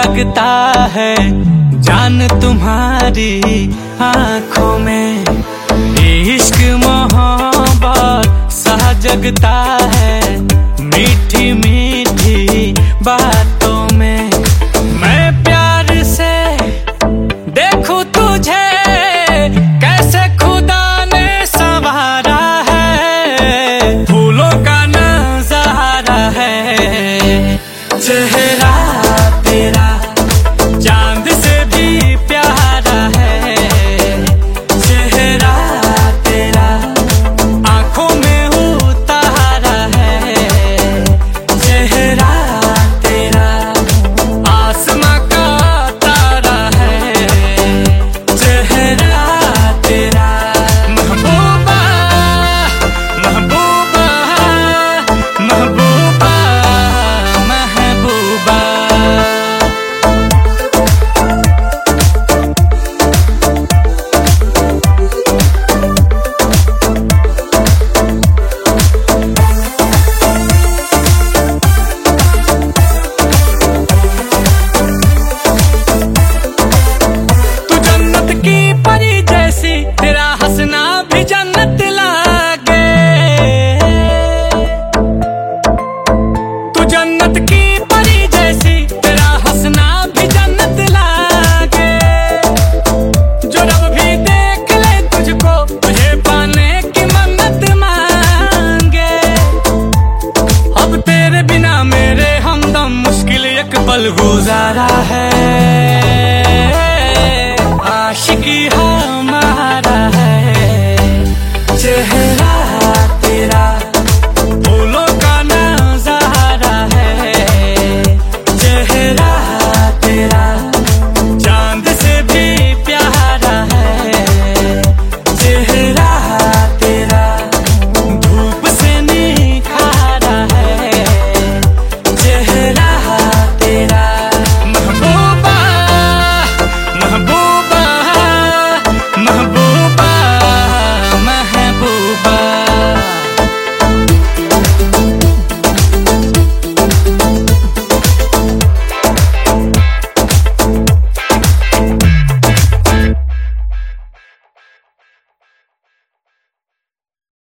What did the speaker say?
लगता है जान तुम्हारी आंखों में। इश्क मोहब्बत सा जगता है मीठी मीठी बातों में। मैं प्यार से देखूं तुझे कैसे खुदा ने संवारा है। फूलों का नजारा है चेहरा तेरा चांद से भी प्यारा है। चेहरा तेरा आंखों में उतारा है। चेहरा तेरा आसमां का तारा है। चेहरा तेरा महबूबा महबूबा महबूबा महबूबा। परी जैसी तेरा हंसना भी जन्नत लागे। तू जन्नत की परी जैसी तेरा हंसना भी जन्नत लागे। जो रब भी देख ले तुझको तुझे पाने की मन्नत मांगे। अब तेरे बिना मेरे हमदम मुश्किल एक पल गुजारा है।